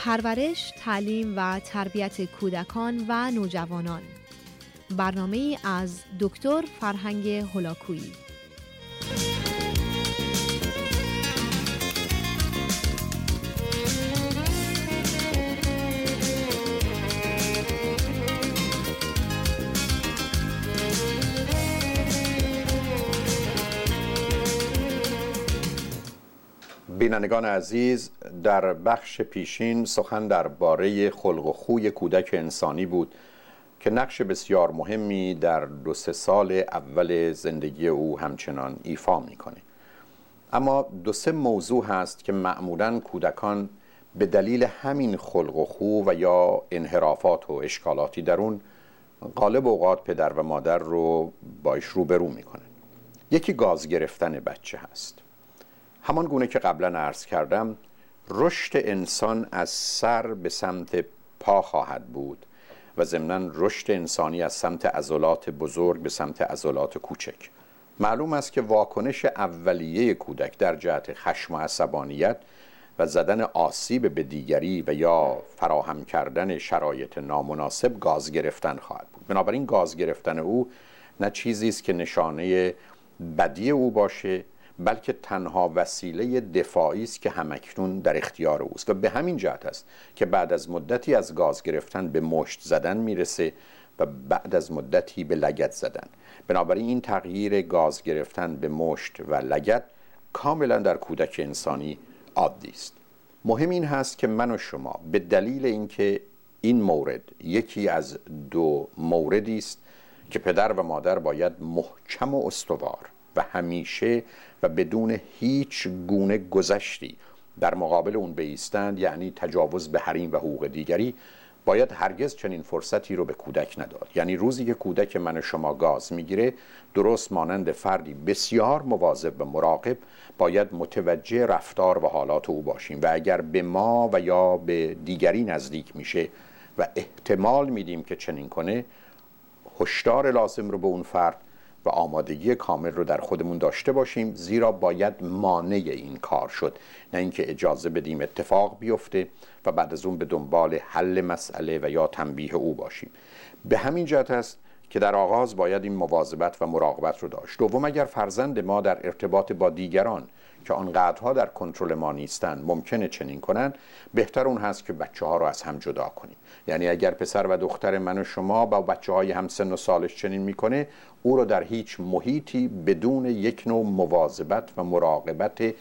پرورش، تعلیم و تربیت کودکان و نوجوانان. برنامه‌ای از دکتر فرهنگ هولاکویی. بینندگان عزیز، در بخش پیشین سخن درباره خلق و خوی کودک انسانی بود که نقش بسیار مهمی در 2-3 سال اول زندگی او همچنان ایفا میکنه. اما 2-3 موضوع هست که معمولاً کودکان به دلیل همین خلق و خو و یا انحرافات و اشکالاتی درون غالب اوقات پدر و مادر رو باش روبرو میکنن. یکی گاز گرفتن بچه هست. همان گونه که قبلا عرض کردم، رشد انسان از سر به سمت پا خواهد بود و ضمناً رشد انسانی از سمت عضلات بزرگ به سمت عضلات کوچک. معلوم است که واکنش اولیه کودک در جهت خشم و عصبانیت و زدن آسیب به دیگری و یا فراهم کردن شرایط نامناسب گاز گرفتن خواهد بود. بنابراین گاز گرفتن او نه چیزی است که نشانه بدی او باشه، بلکه تنها وسیله دفاعی است که همکنون در اختیار اوست و به همین جهت است که بعد از مدتی از گاز گرفتن به مشت زدن میرسه و بعد از مدتی به لگد زدن. بنابراین این تغییر گاز گرفتن به مشت و لگد کاملا در کودک انسانی عادی است. مهم این هست که من و شما به دلیل اینکه این مورد یکی از 2 موردی است که پدر و مادر باید محکم و استوار و همیشه و بدون هیچ گونه گذشتی در مقابل اون بایستند، یعنی تجاوز به حریم و حقوق دیگری، باید هرگز چنین فرصتی رو به کودک نداد. یعنی روزی که کودک من و شما گاز میگیره، درست مانند فردی بسیار مواظب و مراقب باید متوجه رفتار و حالات او باشیم و اگر به ما و یا به دیگری نزدیک میشه و احتمال میدیم که چنین کنه، هشدار لازم رو به اون فرد و آمادگی کامل رو در خودمون داشته باشیم، زیرا باید مانع این کار شد، نه اینکه اجازه بدیم اتفاق بیفته و بعد از اون به دنبال حل مسئله و یا تنبیه او باشیم. به همین جهت است که در آغاز باید این مواظبت و مراقبت رو داشت. دوم، اگر فرزند ما در ارتباط با دیگران که آنقدرها در کنترل ما نیستند ممکنه چنین کنن، بهتر اون هست که بچه‌ها رو از هم جدا کنیم. یعنی اگر پسر و دختر من و شما با بچه‌های همسن و سالش چنین میکنه، او رو در هیچ محیطی بدون یک نوع مواظبت و مراقبت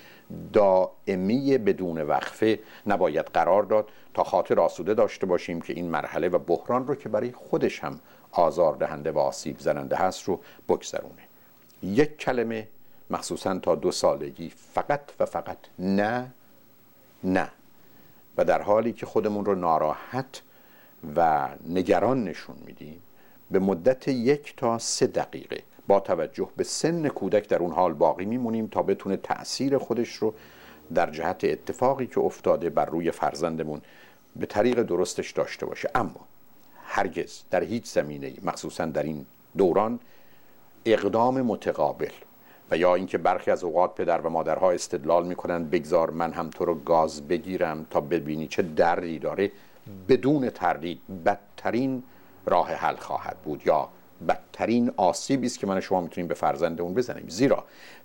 دائمی بدون وقفه نباید قرار داد تا خاطر آسوده داشته باشیم که این مرحله و بحران رو که برای خودش هم آزاردهنده و آسیب زننده هست رو بگذرونه. یک کلمه مخصوصاً تا 2 سالگی فقط و فقط نه، نه، و در حالی که خودمون رو ناراحت و نگران نشون میدیم به مدت 1 تا 3 دقیقه با توجه به سن کودک در اون حال باقی میمونیم تا بتونه تأثیر خودش رو در جهت اتفاقی که افتاده بر روی فرزندمون به طریق درستش داشته باشه. اما هرگز در هیچ زمینه‌ای، مخصوصاً در این دوران، اقدام متقابل و یا اینکه برخی از اوقات پدر و مادرها استدلال میکنن بگذار من هم تو رو گاز بگیرم تا ببینی چه دردی داره، بدون تردید بدترین راه حل خواهد بود یا بدترین آسیبی است که من و شما میتونیم به فرزندمون بزنیم، زیرا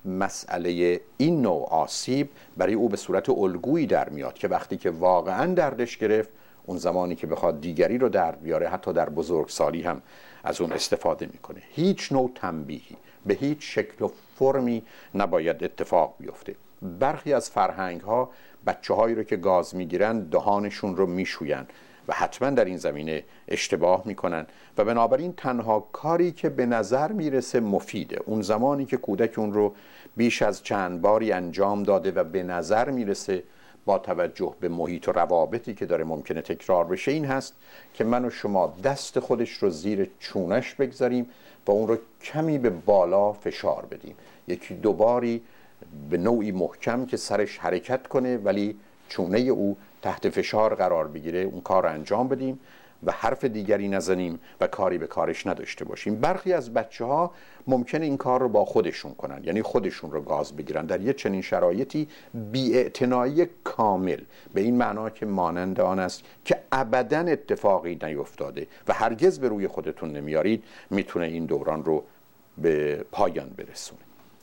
مسئله این نوع آسیب برای او به صورت الگویی در میاد که وقتی که واقعا دردش گرفت، اون زمانی که بخواد دیگری رو درد بیاره حتی در بزرگسالی هم از اون استفاده میکنه. هیچ نوع تنبیهی به هیچ شکل و فرمی نباید اتفاق بیفته. برخی از فرهنگ ها بچه هایی رو که گاز میگیرن دهانشون رو میشوین و حتما در این زمینه اشتباه میکنن و بنابراین تنها کاری که به نظر میرسه مفیده، اون زمانی که کودک اون رو بیش از چند باری انجام داده و به نظر میرسه با توجه به محیط و روابطی که داره ممکنه تکرار بشه، این هست که من و شما دست خودش رو زیر چونش بگذاریم و اون رو کمی به بالا فشار بدیم، 1-2 باری به نوعی محکم که سرش حرکت کنه ولی چونه او تحت فشار قرار بگیره، اون کار رو انجام بدیم و حرف دیگری نزنیم و کاری به کارش نداشته باشیم. برخی از بچه‌ها ممکنه این کار رو با خودشون کنن، یعنی خودشون رو گاز بگیرن. در یه چنین شرایطی بی‌اعتنایی کامل، به این معنا که مانند آن است که ابداً اتفاقی نیفتاده و هرگز به روی خودتون نمیارید، میتونه این دوران رو به پایان برسونه.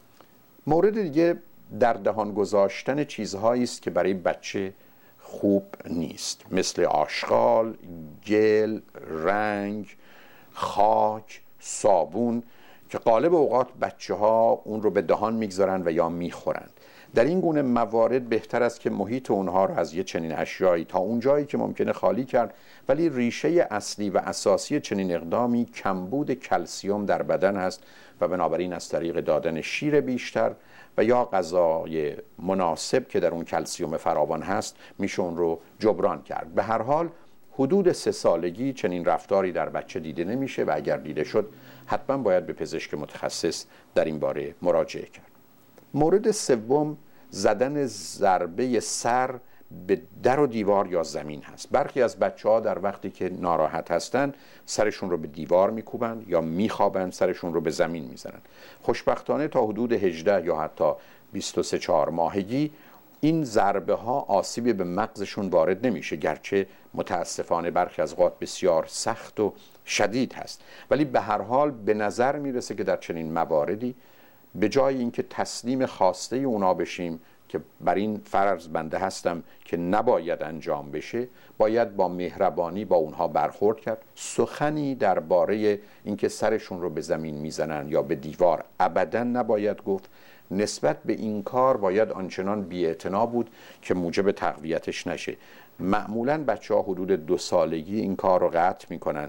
مورد دیگه در دهان گذاشتن چیزهایی است که برای بچه خوب نیست، مثل آشغال، گل، رنگ، خاک، صابون، که غالب اوقات بچه ها اون رو به دهان میگذارن و یا میخورن. در این گونه موارد بهتر است که محیط اونها رو از یه چنین اشیایی تا اون جایی که ممکنه خالی کرد، ولی ریشه اصلی و اساسی چنین اقدامی کمبود کلسیم در بدن هست و بنابراین از طریق دادن شیر بیشتر و یا غذای مناسب که در اون کلسیم فراوان هست میشه اون رو جبران کرد. به هر حال حدود 3 سالگی چنین رفتاری در بچه دیده نمیشه و اگر دیده شد حتما باید به پزشک متخصص در این باره مراجعه کرد. مورد سوم زدن ضربه سر به در و دیوار یا زمین هست. برخی از بچه‌ها در وقتی که ناراحت هستن سرشون رو به دیوار میکوبن یا میخوابن، سرشون رو به زمین میزنن. خوشبختانه تا حدود 18 یا حتی 23-4 ماهگی این ضربه ها آسیبی به مغزشون وارد نمیشه، گرچه متاسفانه برخی از اوقات بسیار سخت و شدید هست، ولی به هر حال به نظر میرسه که در چنین مواردی به جای اینکه تسلیم خواسته اونا بشیم که بر این فرض بنده هستم که نباید انجام بشه، باید با مهربانی با اونها برخورد کرد. سخنی درباره اینکه سرشون رو به زمین میزنن یا به دیوار ابداً نباید گفت. نسبت به این کار باید آنچنان بی‌اعتنا بود که موجب تقویتش نشه. معمولاً بچه‌ها حدود 2 سالگی این کار رو قطع میکنن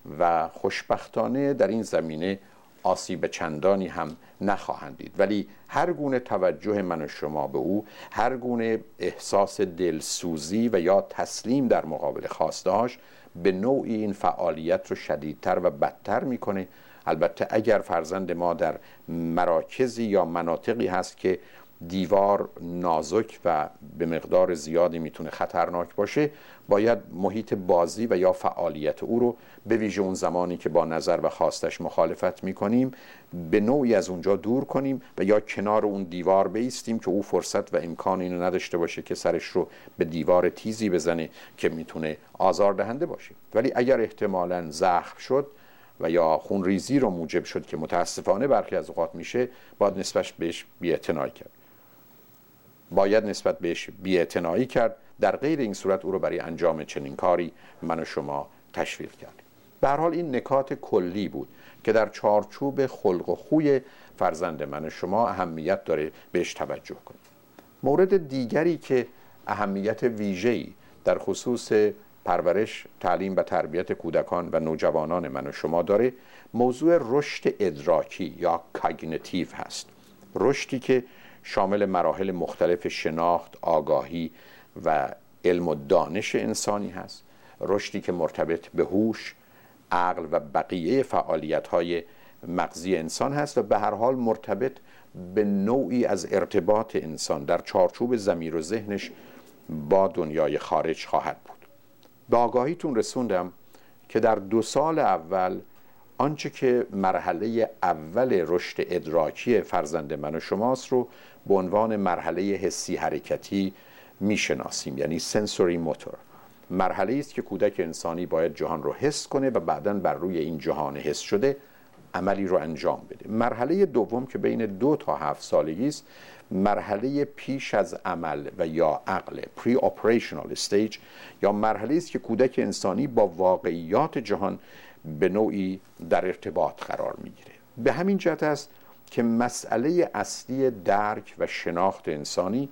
و خوشبختانه در این زمینه آسیب چندانی هم نخواهند دید، ولی هر گونه توجه من و شما به او، هر گونه احساس دلسوزی و یا تسلیم در مقابل خواسته‌هاش به نوعی این فعالیت رو شدیدتر و بدتر میکنه. البته اگر فرزند ما در مراکزی یا مناطقی هست که دیوار نازک و به مقدار زیادی میتونه خطرناک باشه، باید محیط بازی و یا فعالیت او رو به ویژه اون زمانی که با نظر و خواستش مخالفت میکنیم به نوعی از اونجا دور کنیم و یا کنار اون دیوار بایستیم که او فرصت و امکان اینو نداشته باشه که سرش رو به دیوار تیزی بزنه که میتونه آزاردهنده باشه. ولی اگر احتمالاً زخم شد و یا خونریزی رو موجب شد که متاسفانه برخی از اوقات میشه، باید نسبت بهش بی‌اعتنایی کرد. در غیر این صورت او رو برای انجام چنین کاری من و شما تشویق کردیم. به هر حال این نکات کلی بود که در چارچوب خلق و خوی فرزند من و شما اهمیت داره بهش توجه کنیم. مورد دیگری که اهمیت ویژه‌ای در خصوص پرورش، تعلیم و تربیت کودکان و نوجوانان من و شما داره، موضوع رشد ادراکی یا کاگنیتیو هست. رشدی که شامل مراحل مختلف شناخت، آگاهی و علم و دانش انسانی هست. رشدی که مرتبط به هوش، عقل و بقیه فعالیت‌های مغزی انسان هست و به هر حال مرتبط به نوعی از ارتباط انسان در چارچوب ضمیر و ذهنش با دنیای خارج خواهد بود. به آگاهیتون رسوندم که در 2 سال اول آنچه که مرحله اول رشد ادراکی فرزند من و شماست رو به عنوان مرحله حسی حرکتی میشناسیم، یعنی سنسوری موتور. مرحله است که کودک انسانی باید جهان رو حس کنه و بعداً بر روی این جهان حس شده عملی رو انجام بده. مرحله دوم که بین 2 تا 7 سالگی است، مرحله پیش از عمل و یا عقل، پری اپریشنال استیج، یا مرحله است که کودک انسانی با واقعیات جهان به نوعی در ارتباط قرار میگیره. به همین جهت است که مسئله اصلی درک و شناخت انسانی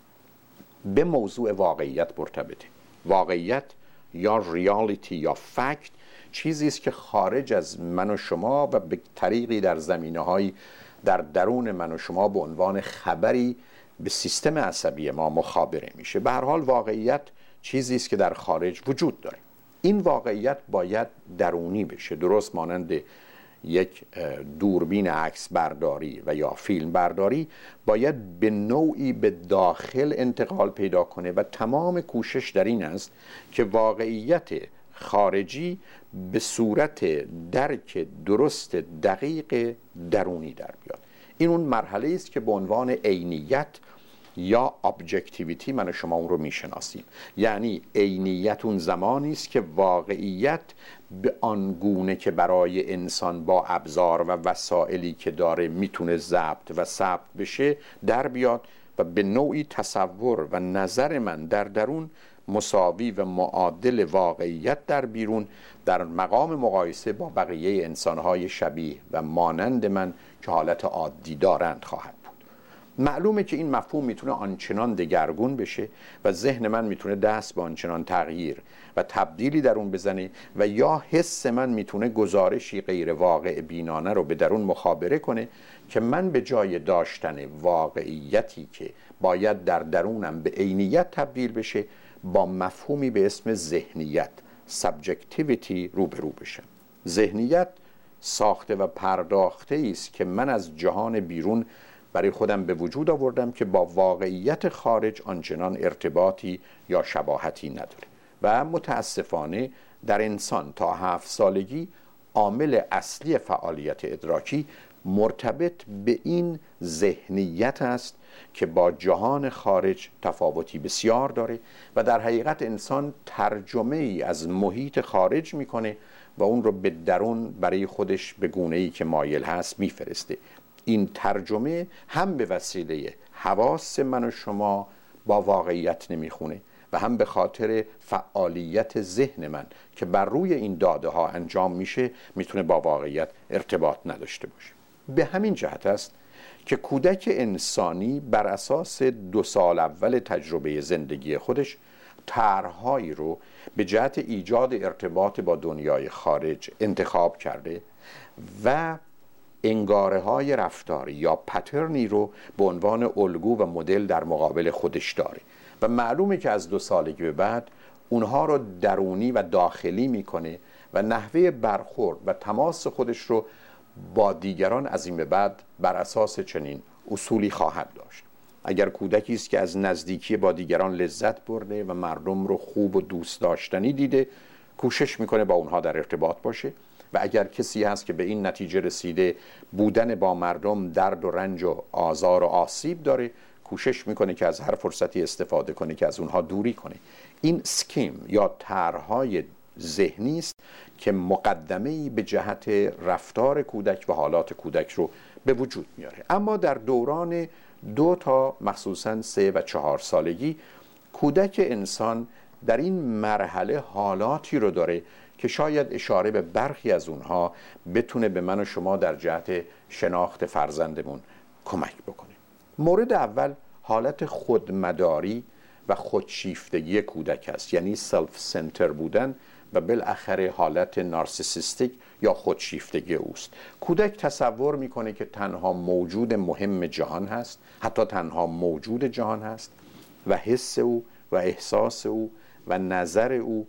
به موضوع واقعیت مرتبطه. واقعیت یا ریالیتی یا فکت چیزی است که خارج از من و شما و به طریقی در زمینه‌های در درون من و شما به عنوان خبری به سیستم عصبی ما مخابره میشه. به هر حال واقعیت چیزی است که در خارج وجود داره. این واقعیت باید درونی بشه، درست مانند یک دوربین عکس برداری و یا فیلم برداری باید به نوعی به داخل انتقال پیدا کنه و تمام کوشش در این است که واقعیت خارجی به صورت درک درست دقیق درونی در بیاد. این اون مرحله است که به عنوان عینیت یا ابجکتیویتی من و شما اون رو میشناسیم. یعنی عینیت اون زمانی است که واقعیت به آنگونه که برای انسان با ابزار و وسایلی که داره میتونه ضبط و ثبت بشه در بیاد و به نوعی تصور و نظر من در درون مساوی و معادل واقعیت در بیرون در مقام مقایسه با بقیه انسانهای شبیه و مانند من که حالت عادی دارند خواهد بود. معلومه که این مفهوم میتونه آنچنان دگرگون بشه و ذهن من میتونه دست به آنچنان تغییر و تبدیلی در اون بزنه و یا حس من میتونه گزارشی غیر واقع بینانه رو به درون مخابره کنه که من به جای داشتن واقعیتی که باید در درونم به عینیت تبدیل بشه با مفهومی به اسم ذهنیت سابجکتیویتی روبرو بشم. ذهنیت ساخته و پرداخته است که من از جهان بیرون برای خودم به وجود آوردم که با واقعیت خارج آنچنان ارتباطی یا شباهتی نداره و متاسفانه در انسان تا 7 سالگی عامل اصلی فعالیت ادراکی مرتبط به این ذهنیت است که با جهان خارج تفاوتی بسیار داره و در حقیقت انسان ترجمه ای از محیط خارج میکنه و اون رو به درون برای خودش به گونه‌ای که مایل هست میفرسته. این ترجمه هم به وسیله حواس من و شما با واقعیت نمیخونه و هم به خاطر فعالیت ذهن من که بر روی این داده ها انجام میشه میتونه با واقعیت ارتباط نداشته باشه. به همین جهت است که کودک انسانی بر اساس 2 سال اول تجربه زندگی خودش طرح‌هایی رو به جهت ایجاد ارتباط با دنیای خارج انتخاب کرده و انگاره‌های رفتاری یا پترنی رو به عنوان الگو و مدل در مقابل خودش داره و معلومه که از 2 سالگی به بعد اونها رو درونی و داخلی میکنه و نحوه برخورد و تماس خودش رو با دیگران از این به بعد بر اساس چنین اصولی خواهد داشت. اگر کودکی است که از نزدیکی با دیگران لذت برده و مردم رو خوب و دوست داشتنی دیده، کوشش میکنه با اونها در ارتباط باشه و اگر کسی هست که به این نتیجه رسیده بودن با مردم درد و رنج و آزار و آسیب داره، کوشش میکنه که از هر فرصتی استفاده کنه که از اونها دوری کنه. این سکیم یا طرح‌های ذهنی است که مقدمه‌ای به جهت رفتار کودک و حالات کودک رو به وجود میاره. اما در دوران 2 تا مخصوصاً 3 و 4 سالگی کودک انسان در این مرحله حالاتی رو داره که شاید اشاره به برخی از اونها بتونه به من و شما در جهت شناخت فرزندمون کمک بکنه. مورد اول حالت خودمداری و خودشیفتگی کودک است، یعنی سلف سنتر بودن و بالاخره حالت نارسیسیستیک یا خودشیفتگی اوست. کودک تصور میکنه که تنها موجود مهم جهان هست، حتی تنها موجود جهان هست و حس او و احساس او و نظر او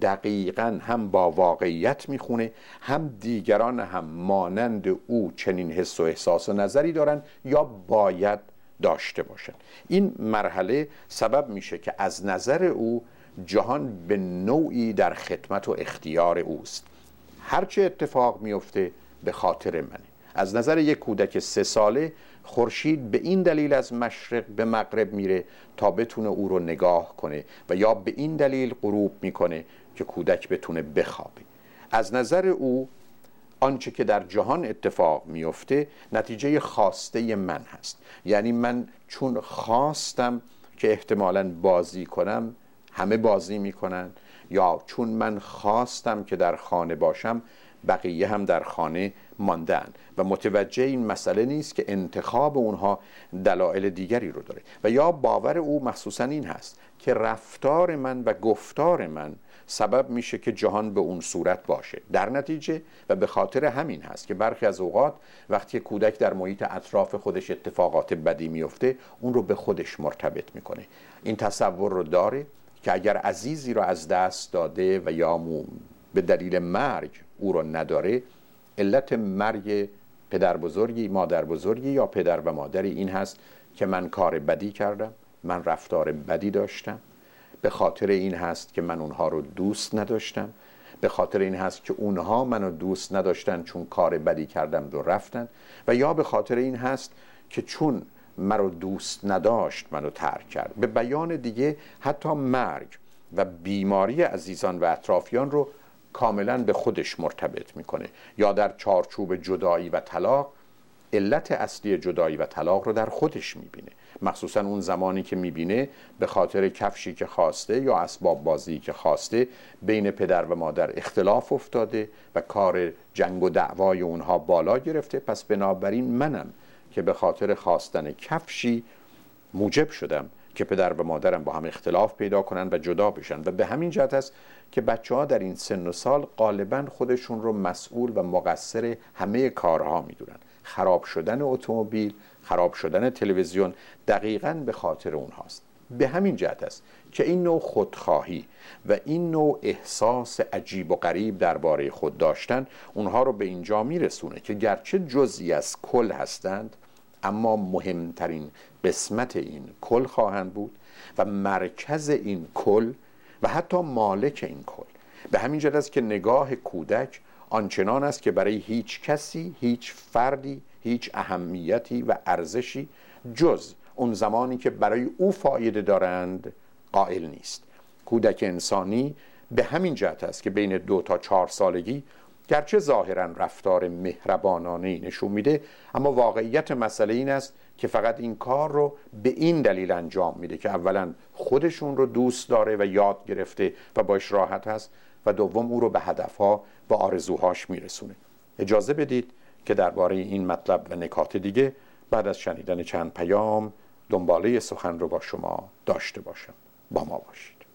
دقیقاً هم با واقعیت میخونه، هم دیگران هم مانند او چنین حس و احساس و نظری دارن یا باید داشته باشن. این مرحله سبب میشه که از نظر او جهان به نوعی در خدمت و اختیار اوست. هرچه اتفاق میفته به خاطر منه. از نظر یک کودک 3 ساله خورشید به این دلیل از مشرق به مغرب میره تا بتونه او رو نگاه کنه و یا به این دلیل غروب میکنه که کودک بتونه بخوابه. از نظر او آنچه که در جهان اتفاق میفته نتیجه خواسته من هست. یعنی من چون خواستم که احتمالاً بازی کنم همه بازی میکنن، یا چون من خواستم که در خانه باشم بقیه هم در خانه ماندن و متوجه این مسئله نیست که انتخاب اونها دلایل دیگری رو داره و یا باور او مخصوصا این هست که رفتار من و گفتار من سبب میشه که جهان به اون صورت باشه. در نتیجه و به خاطر همین هست که برخی از اوقات وقتی کودک در محیط اطراف خودش اتفاقات بدی میفته اون رو به خودش مرتبط میکنه. این تصور رو داره که اگر عزیزی رو از دست داده و یا به دلیل مرگ او رو نداره، علت مرگ پدر بزرگی، مادر بزرگی یا پدر و مادری این هست که من کار بدی کردم، من رفتار بدی داشتم، به خاطر این هست که من اونها رو دوست نداشتم، به خاطر این هست که اونها منو دوست نداشتن چون کار بدی کردم و رفتن، و یا به خاطر این هست که چون مرا دوست نداشت منو ترک کرد. به بیان دیگه حتی مرگ و بیماری عزیزان و اطرافیان رو کاملا به خودش مرتبط میکنه، یا در چارچوب جدایی و طلاق علت اصلی جدایی و طلاق رو در خودش میبینه، مخصوصا اون زمانی که میبینه به خاطر کفشی که خواسته یا اسباب بازی که خواسته بین پدر و مادر اختلاف افتاده و کار جنگ و دعوای اونها بالا گرفته. پس بنابراین منم که به خاطر خواستن کفشی موجب شدم که پدر و مادرم با هم اختلاف پیدا کنن و جدا بشن. و به همین جهت است که بچه‌ها در این سن و سال غالباً خودشون رو مسئول و مقصر همه کارها میدونن. خراب شدن اتومبیل، خراب شدن تلویزیون دقیقاً به خاطر اونهاست. به همین جهت است که این نوع خودخواهی و این نوع احساس عجیب و غریب درباره خود داشتن اونها رو به اینجا میرسونه که گرچه جزئی از کل هستند، اما مهمترین قسمت این کل خواهند بود و مرکز این کل و حتی مالک این کل. به همین جهت است که نگاه کودک آنچنان است که برای هیچ کسی، هیچ فردی، هیچ اهمیتی و ارزشی جز اون زمانی که برای او فایده دارند قائل نیست. کودک انسانی به همین جهت است که بین 2 تا 4 سالگی گرچه ظاهراً رفتار مهربانانه‌ای نشون میده، اما واقعیت مسئله این است که فقط این کار رو به این دلیل انجام میده که اولاً خودشون رو دوست داره و یاد گرفته و باش راحت هست، و دوم او رو به هدفها و آرزوهاش میرسونه. اجازه بدید که درباره این مطلب و نکات دیگه بعد از شنیدن چند پیام دنباله سخن رو با شما داشته باشم. با ما باشید.